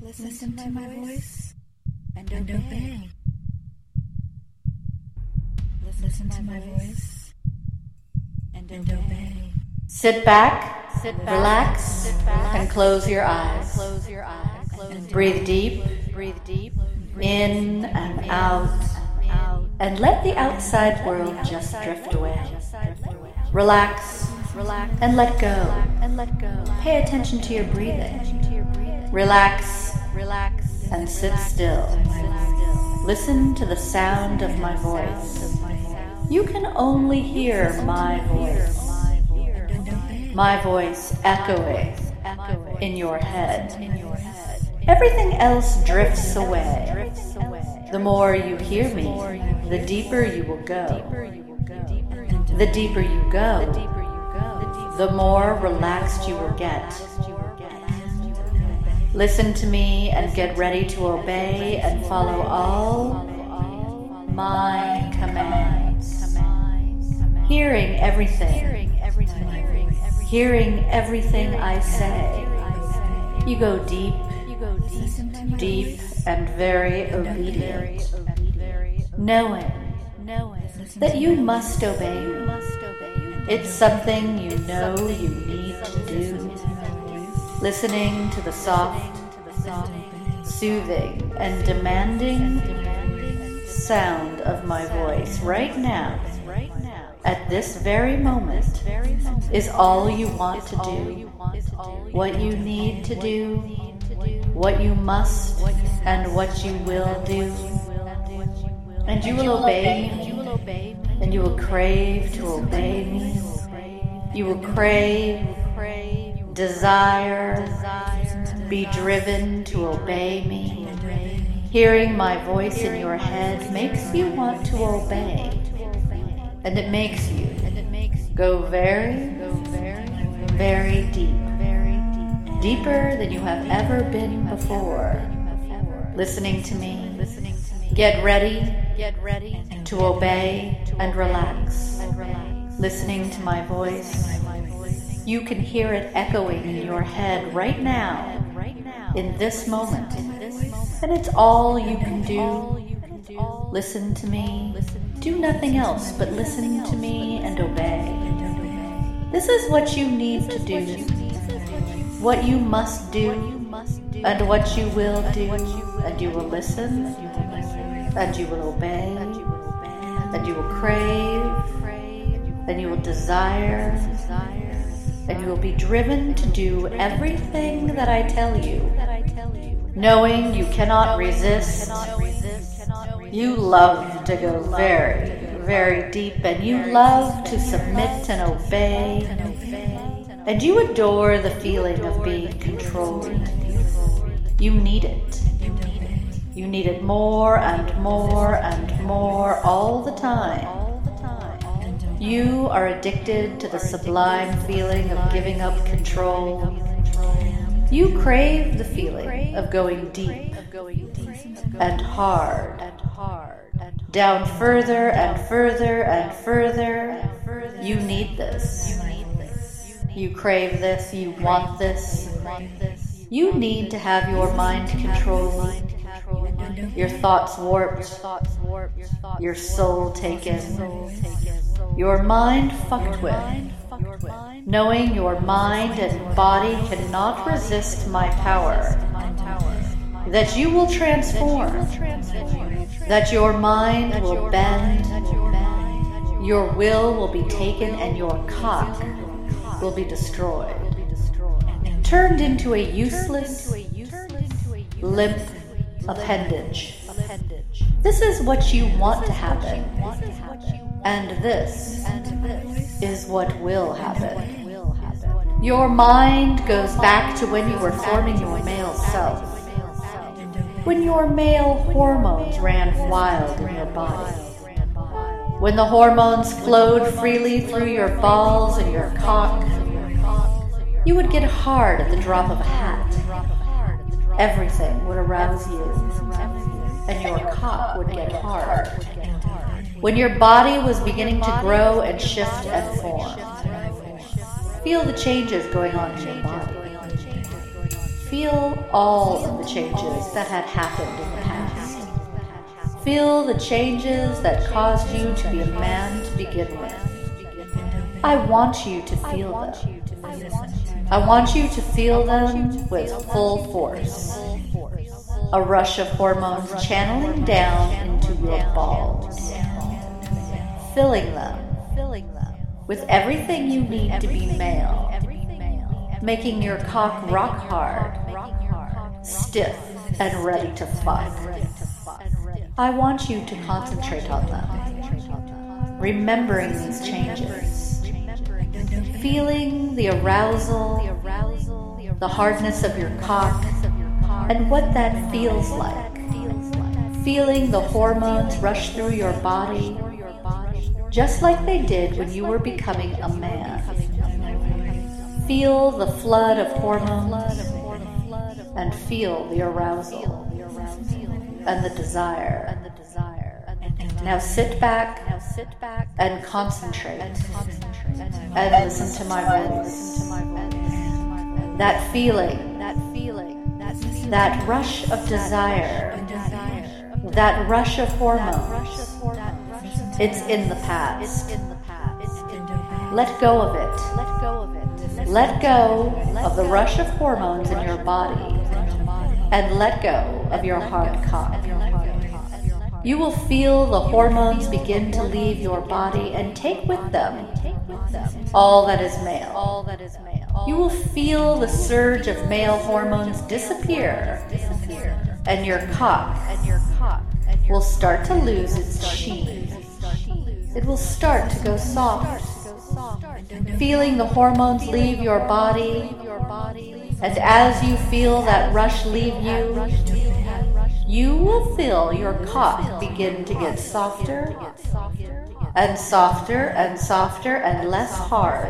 Listen to my voice and obey. Listen to my voice and obey. Sit back, relax, and close your eyes. Breathe deep, in and out, and let the outside world just drift away. Relax and let go. Pay attention to your breathing. Relax and sit still. Listen to the sound of my voice. You can only hear my voice. My voice echoing in your head. Everything else drifts away. The more you hear me, the deeper you will go. The deeper you go, the more relaxed you will get. Listen to me and get ready to obey and follow all my commands. Hearing everything I say. You go deep and very obedient, knowing that you must obey me. It's something you know you need to do. Listening to the soft, soothing, and demanding sound of my voice right now, at this very moment, is all you want to do, what you need to do, what you must, and what you will do. And you will obey me, and you will crave to obey me. You will crave, desire, be driven to obey me. Hearing my voice in your head makes you want to obey, and it makes you go very, very deep, deeper than you have ever been before. Listening to me, get ready to obey and relax. Listening to my voice, you can hear it echoing in your head right now, in this moment, and it's all you can do. Listen to me, do nothing else but listen to me and obey. This is what you need to do, what you must do, and what you will do, and you will listen, and you will obey, and you will crave, and you will desire, and you will be driven to do everything that I tell you, knowing you cannot resist. You love to go very, very deep, and you love to submit and obey, and you adore the feeling of being controlled. You need it. You need it more and more and more all the time. You are addicted to the sublime feeling of giving up control. You crave the feeling of going deep and hard, down further and further and further. You need this. You crave this. You want this. You need to have your mind controlled, your thoughts warped, your soul taken, your mind fucked with, knowing your mind and body cannot resist my power, that you will transform, that your mind will bend, your will be taken, and your cock will be destroyed, turned into a useless, limp appendage. This is what you want to happen, and this is what will happen. Your mind goes back to when you were forming your male self, when your male hormones ran wild in your body, when the hormones flowed freely through your balls and your cock. You would get hard at the drop of a hat. Everything would arouse you, and your cock would get hard. When your body was beginning to grow and shift and form, feel the changes going on in your body. feel all of the changes that had happened in the past. Feel the changes that caused you to be a man to begin with. I want you to feel them. I want you to feel them with full force. A rush of hormones channeling down into your balls, filling them with everything you need to be male, making your cock rock hard, stiff and ready to fuck. I want you to concentrate on them, remembering these changes, feeling the arousal, the hardness of your cock, and what that feels like. Feeling the hormones rush through your body, just like they did when you were becoming a man. Feel the flood of hormones, and feel the arousal and the desire. Now sit back and concentrate and listen to my voice. That feeling, that rush of desire, that rush of hormones, it's in the past. Let go of it. Let go of the rush of hormones in your body, and let go of your hard cock. You will feel the hormones begin to leave your body and take with them all that is male. You will feel the surge of male hormones disappear, and your cock will start to lose its sheen. It will start to go soft. Feeling the hormones leave your body, and as you feel that rush leave you, you will feel your cock begin to get softer and softer and softer and less hard.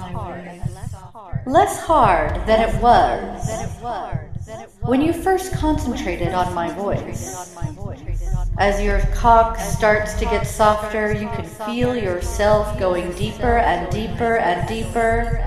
Less hard than it was when you first concentrated on my voice. As your cock starts to get softer, you can feel yourself going deeper and deeper and deeper,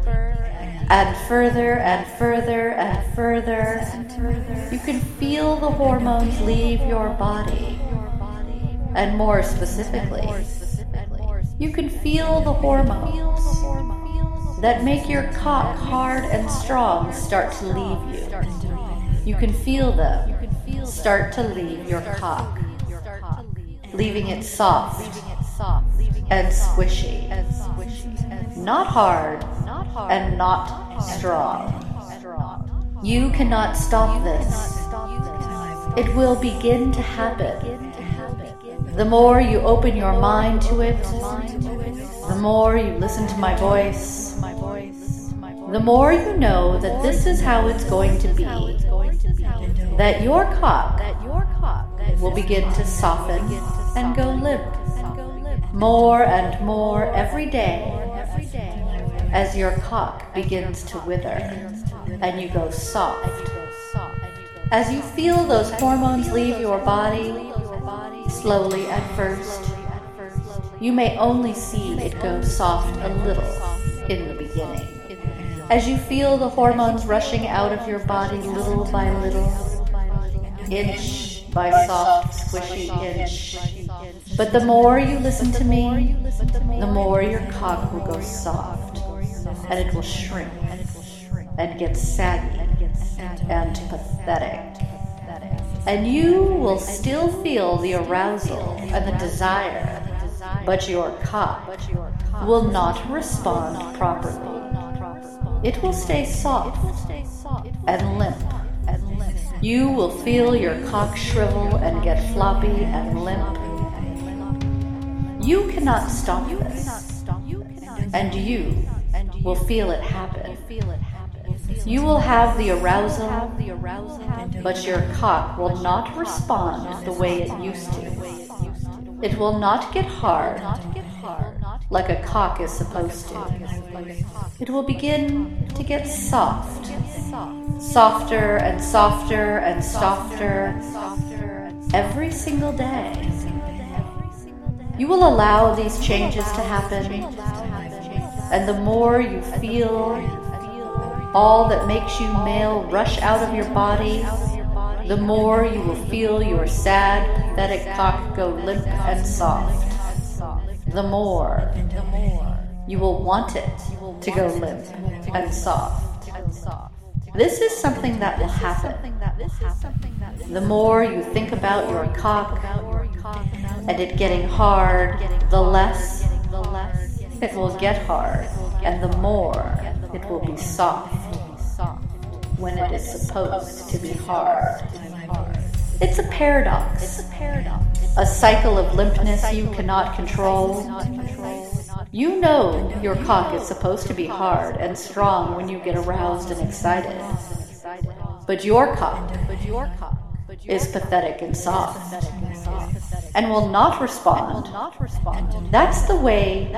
and further and further and further. You can feel the hormones leave your body. And more specifically, you can feel the hormones that make your cock hard and strong start to leave you. You can feel them start to leave your cock, leaving it soft and squishy, not hard and not strong. You cannot stop this. It will begin to happen. The more you open your mind to it, the more you listen to my voice, the more you know that this is how it's going to be, that your cock will begin to soften and go limp more and more every day as your cock begins to wither and you go soft. As you feel those hormones leave your body, slowly at first, you may only see it go soft a little in the beginning. As you feel the hormones rushing out of your body little by little, inch by soft, squishy inch. But the more you listen to me, the more your cock will go soft, and it will shrink and get saggy and pathetic. And you will still feel the arousal and the desire, but your cock will not respond properly. It will stay soft and limp. You will feel your cock shrivel and get floppy and limp. You cannot stop this, and you will feel it happen. You will have the arousal, but your cock will not respond the way it used to. It will not get hard like a cock is supposed to. It will begin to get soft, softer and softer and softer every single day. You will allow these changes to happen, and the more you feel all that makes you male rush out of your body, the more you will feel your sad, pathetic cock go limp and soft. The more you will want it to go limp and soft. This is something that will happen. The more you think about your cock and it getting hard, the less it will get hard, and the more it will be soft when it is supposed to be hard. It's a paradox, a cycle of limpness you cannot control. You know your cock is supposed to be hard and strong when you get aroused and excited, but your cock is pathetic and soft and will not respond. That's the way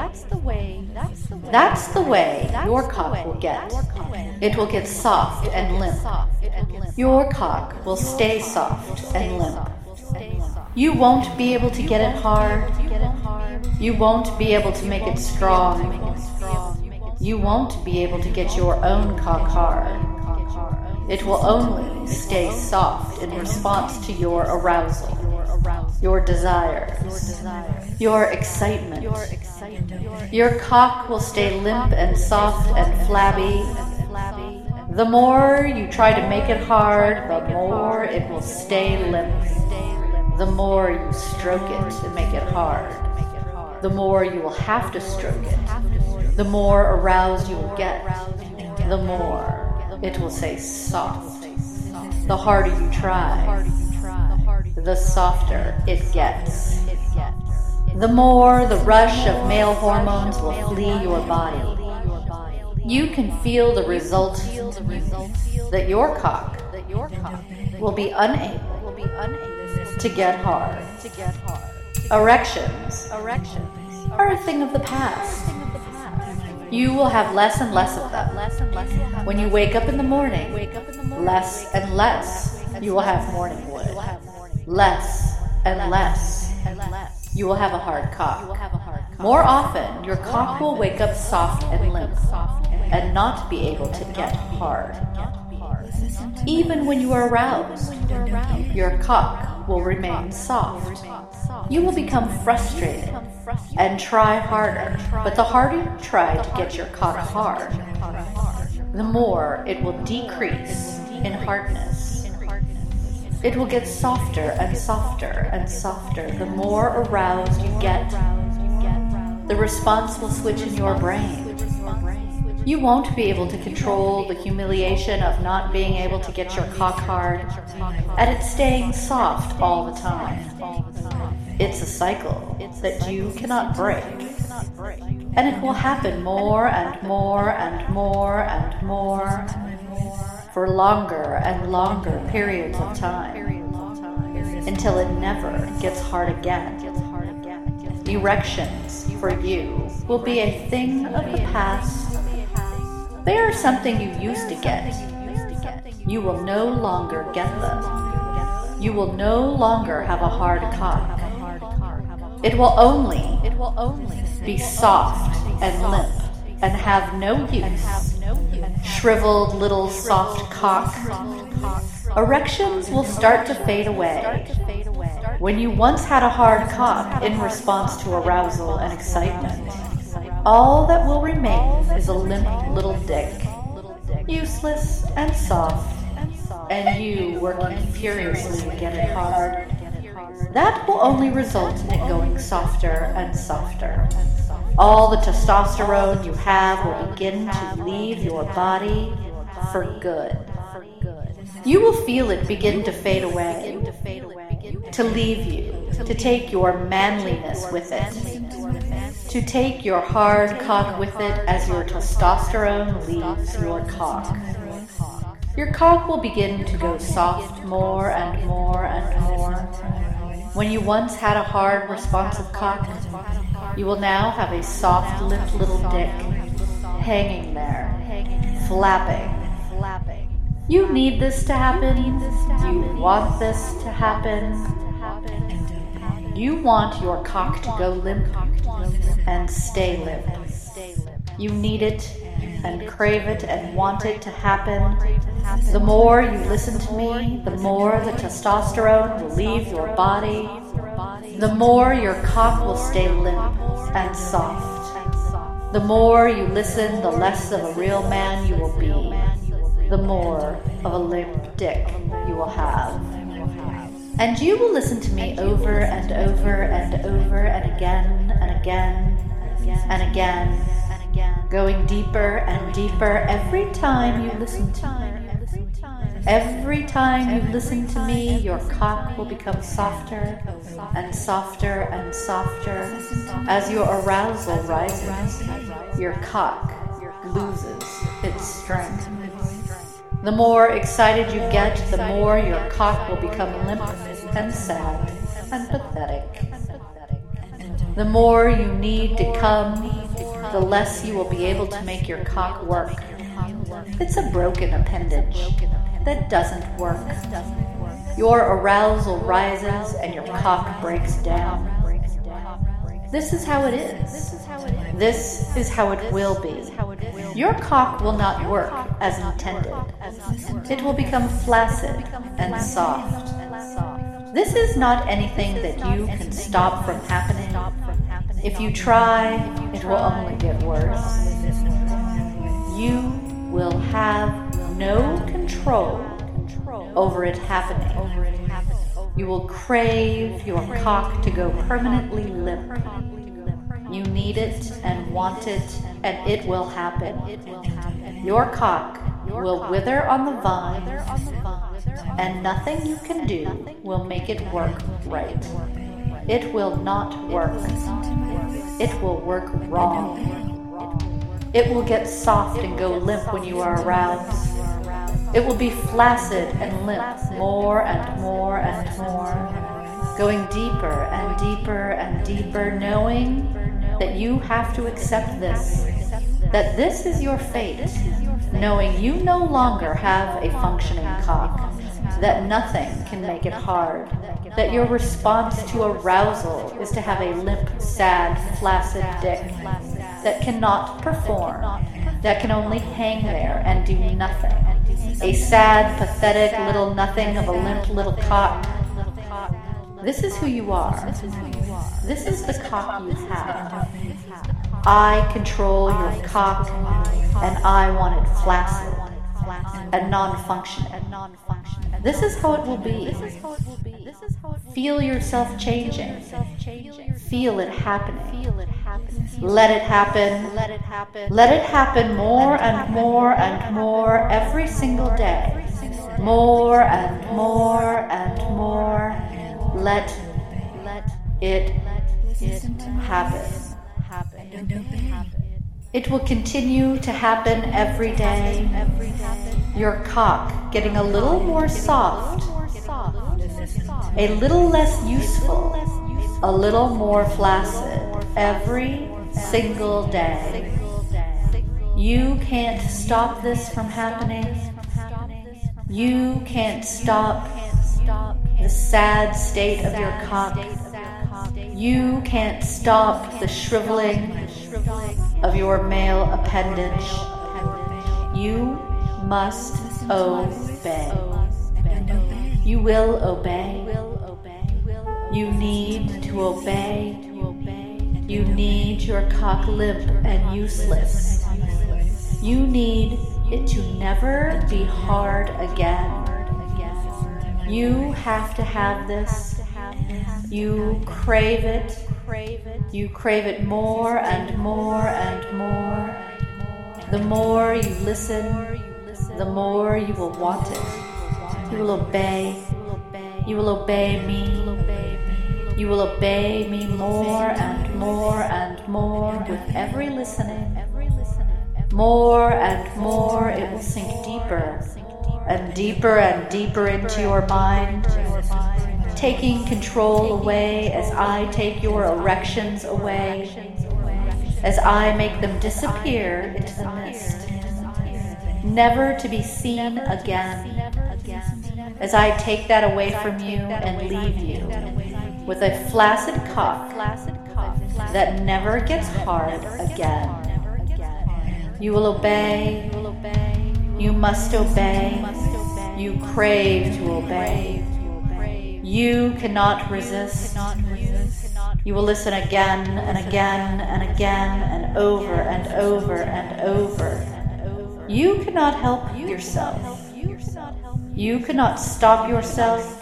your cock will get. It will get soft and limp. Your cock will stay soft and limp. You won't be able to get it hard. You won't be able to make it strong. You won't be able to get your own cock hard. It will only stay soft in response to your arousal, your desires, your excitement. Your cock will stay limp and soft and flabby. The more you try to make it hard, the more it will stay limp. The more you stroke it to make it hard, the more you will have to stroke it. The more aroused you will get, the more it will say soft. The harder you try, the softer it gets. The more the rush of male hormones will flee your body. You can feel the result that your cock will be unable to get hard. Erections are a thing of the past. You will have less and less of them. When you wake up in the morning, less and less you will have morning wood. Less and less you will have a hard cock. More often, your cock will wake up soft and limp and not be able to get hard. Even when you are aroused, your cock will remain soft. You will become frustrated and try harder, but the harder you try to get your cock hard, the more it will decrease in hardness. It will get softer and softer and softer. The more aroused you get, the response will switch in your brain. You won't be able to control the humiliation of not being able to get your cock hard and it staying soft all the time. It's a cycle that you cannot break, and it will happen more and more and more and more for longer and longer periods of time until it never gets hard again. Erections for you will be a thing of the past. They are something you used to get. You will no longer get them. You will no longer have a hard cock. It will only be soft and limp and have no use. Shriveled little soft cock. Erections will start to fade away. When you once had a hard cock in response to arousal and excitement, all that will remain is a limp little dick, useless and soft, and you working furiously to get it hard. That will only result in it going softer and softer. All the testosterone you have will begin to leave your body for good. You will feel it begin to fade away, to leave you, to take your manliness with it, to take your hard cock with it as your testosterone leaves your cock. Your cock will begin to go soft more and more and more. When you once had a hard, responsive cock, you will now have a soft, limp little dick hanging there, flapping. You need this to happen. You want this to happen. You want your cock to go limp and stay limp. You need it and crave it and want it to happen, the more you listen to me, the more the testosterone will leave your body, the more your cock will stay limp and soft. The more you listen, the less of a real man you will be, the more of a limp dick you will have. And you will listen to me over and over and over and again and again and again, going deeper and deeper every time you listen to me. Every time you listen to me, your cock will become softer and softer and softer. As your arousal rises, your cock loses its strength. The more excited you get, the more your cock will become limp and sad and pathetic. The more you need to come, the less you will be able to make your cock work. It's a broken appendage that doesn't work. Your arousal rises and your cock breaks down. This is how it is. This is how it will be. Your cock will not work as intended. It will become flaccid and soft. This is not anything that you can stop from happening. If you try, it will only get worse. You will have no control over it happening. You will crave your cock to go permanently limp. You need it and want it, and it will happen. Your cock will wither on the vine, and nothing you can do will make it work right. It will not work. It will work wrong. It will get soft and go limp when you are aroused. It will be flaccid and limp more and more and more, going deeper and deeper and deeper, knowing that you have to accept this, that this is your fate, knowing you no longer have a functioning cock, that nothing can make it hard, that your response to arousal is to have a limp, sad, flaccid dick that cannot perform, that can only hang there and do nothing. A sad, pathetic little nothing of a limp little cock. This is who you are. This is the cock you have. I control your cock, and I want it flaccid and non-functioning. This is how it will be. Feel yourself changing. Feel it happening. Let it happen. Let it happen more and more and more every single day. More and more and more. Let it happen. It will continue to happen every day. Your cock getting a little more soft, a little less useful, a little more flaccid every single day. You can't stop this from happening. You can't stop the sad state of your cock. You can't stop the shriveling of your male appendage. You must obey. You will obey. You need to obey. You need your cock limp and useless. You need it to never be hard again. You have to have this. You crave it. You crave it more and more and more. The more you listen, the more you will want it. You will obey. You will obey me. You will obey me more and more and more with every listening. More and more it will sink deeper and deeper and deeper into your mind, taking control away as I take your erections away, as I make them disappear into the mist, never to be seen again, as I take that away from you and leave you with a flaccid cock that never gets hard again. You will obey. You must obey. You crave to obey. You cannot resist. You will listen again and again and again and over and over and over. You cannot help yourself. You cannot stop yourself.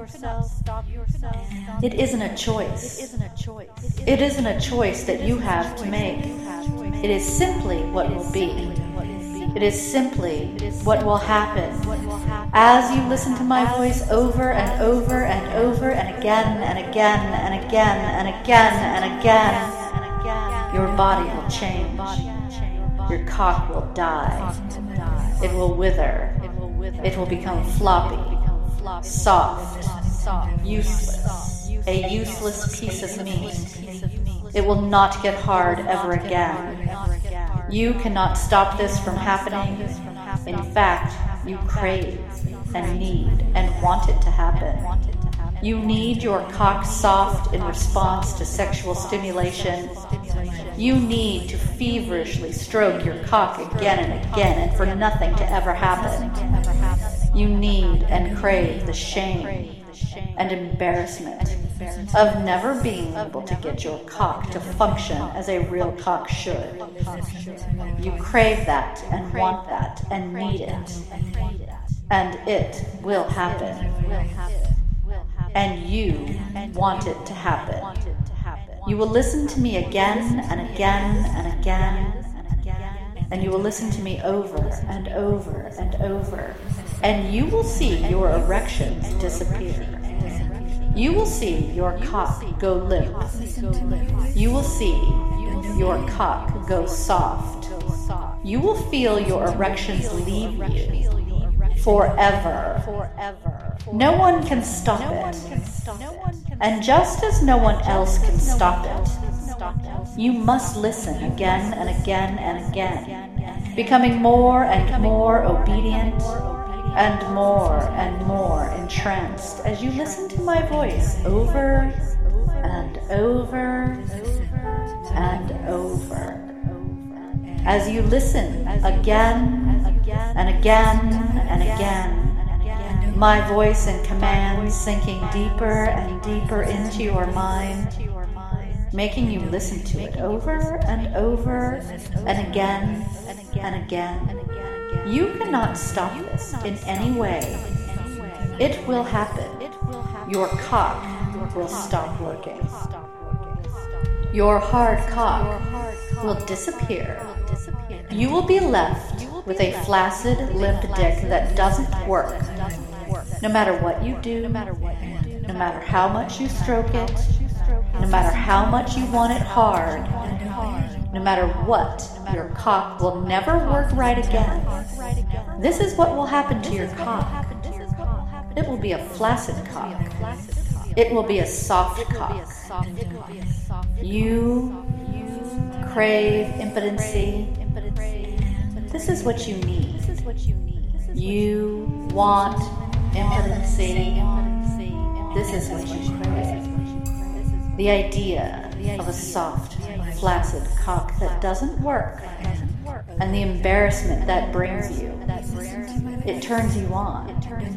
It isn't a choice. It isn't a choice that you have to make. It is simply what will be. It is simply what will happen. As you listen to my voice over and over and over and again and again and again and again and again, your body will change. Your cock will die. It will wither. It will become floppy, soft, useless, a useless piece of meat. It will not get hard ever again. You cannot stop this from happening. In fact, you crave and need and want it to happen. You need your cock soft in response to sexual stimulation. You need to feverishly stroke your cock again and again and for nothing to ever happen. You need and crave the shame and embarrassment of never being able to get your cock to function as a real cock should. You crave that and want that and need it. And it will happen. And you want it to happen. You will listen to me again and again and again. And you will listen to me over and over and over. And you will see your erections disappear. You will see your cock go limp. You will see your cock go soft. You will feel your erections leave you forever. No one can stop it. And just as no one else can stop it, you must listen again and again and again, becoming more and more obedient and more entranced as you listen to my voice over and over and over. As you listen again and again and again, my voice and commands sinking deeper and deeper into your mind, making you listen to it over and over and again and again. You cannot stop this in any way. It will happen. Your cock will stop working. Your hard cock will disappear. You will be left with a flaccid, limp dick that doesn't work. No matter what you do, no matter how much you stroke it, no matter how much you want it hard, no matter what, your cock will never work right again. This is what will happen to your cock. It will be a flaccid cock. It will be a soft cock. You crave impotency. This is what you need. You want impotency. This is what you crave. The idea of a soft, flaccid cock that doesn't work, and the embarrassment that brings you. It turns you on.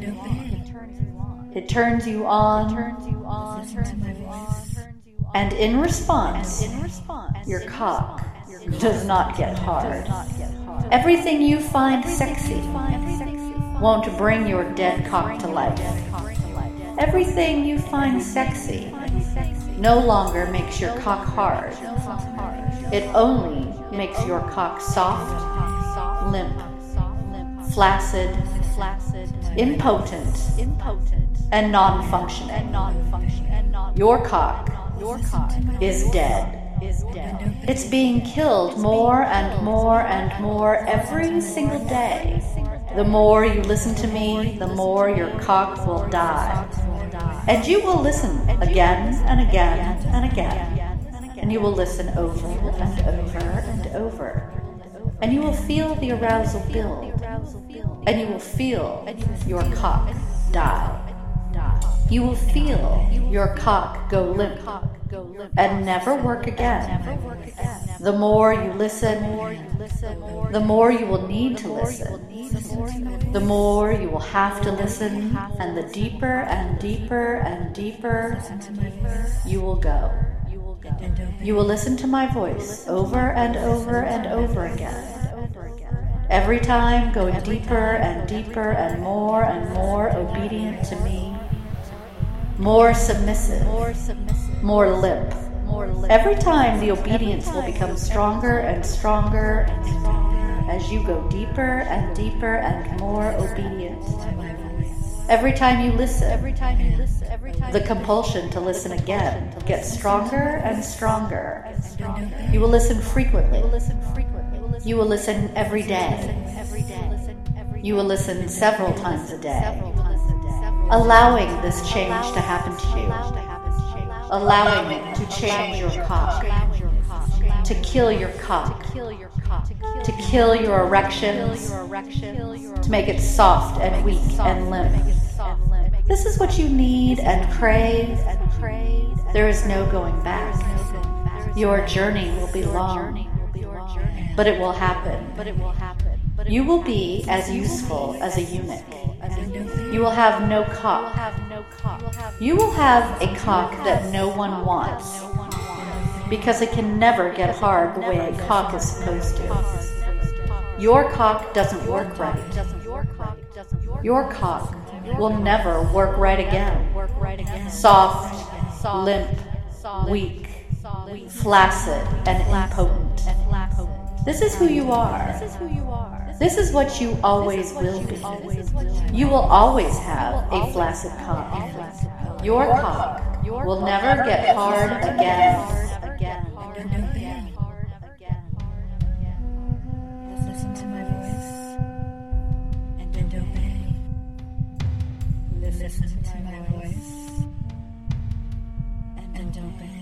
It turns you on. And in response, your cock does not get hard. Everything you find sexy won't bring your dead cock to life. Everything you find sexy no longer makes your cock hard. It only makes your cock soft, limp, flaccid, impotent, and non-functioning. Your cock is dead. It's being killed more and more and more every single day. The more you listen to me, the more your cock will die. And you will listen again and again and again. And you will listen over and over and over. And you will feel the arousal build. And you will feel your cock die. You will feel your cock go limp and never work again. The more you listen, the more you will need to listen. The more you will have to listen, and the deeper and deeper and deeper you will go. You will listen to my voice over and over and over again. Every time going deeper and deeper and more obedient to me, more submissive, more limp. Every time the obedience will become stronger and stronger as you go deeper and deeper and more obedient. Every time you listen, the compulsion to listen again gets stronger and stronger. You will listen frequently. You will listen every day. You will listen several times a day, allowing this change to happen to you, allowing it to change your cock, to kill your cock, to kill your erections, to make it soft and weak and limp. This is what you need and crave. There is no going back. Your journey will be long, but it will happen. You will be as useful as a eunuch. You will have no cock. You will have a cock that no one wants, because it can never get hard the way a cock is supposed to. Your cock doesn't work right. Your cock will never work right again. Soft, limp, weak, flaccid, and impotent. This is who you are. This is what you always will be. You will always have a flaccid cock. Your cock will never get hard again. Listen to my voice and obey. Listen to my voice and obey.